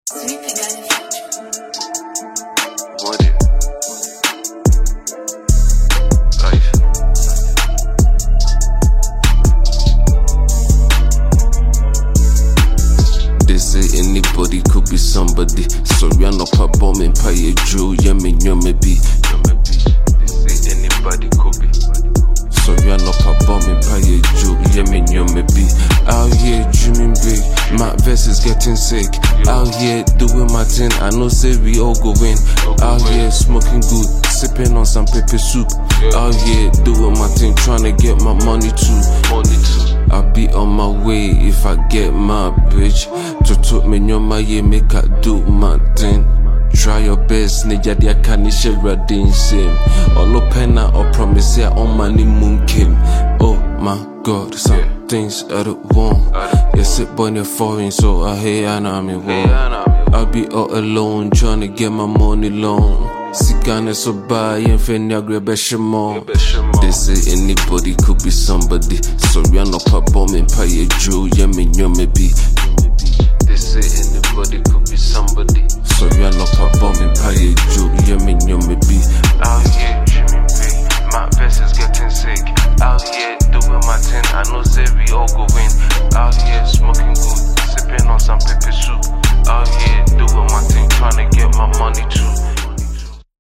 What it? Life. They say anybody could be somebody. Sorry, I'm not a bomb and pay a Jew. Yummy, yummy be. They say anybody could be. Sorry, I'm not a bomb and pay a Jew. Yummy, yummy be. Out here dreaming big. My verse is getting sick. Out here doing my thing. I know say we all go win. Out here smoking good, sipping on some pepper soup. Out here doing my thing, trying to get my money too. I'll be on my way if I get my bitch. To took me on my year, make I do my thing. Try your best, nigga, they can't share radin same. All open or promise ya on money moon came. Oh my god, some things I don't want. Yes, it boy in foreign, so I hate and I'm in war. I'll be all alone, trying to get my money long. Sikane so buy and fenya grab more. They say anybody could be somebody. Sorry, I'm not a bomb and pay a Jew, yummy, yummy be. They say anybody could be somebody. Sorry, I'm not a bomb and pay a Jew, yummy, yummy be. Out here dreaming big, my verse is getting sick. Out here doing my thing, I know say we all go win. Out here smoking good, sipping on some pepper soup. Out here doing my thing, trying to get my money too.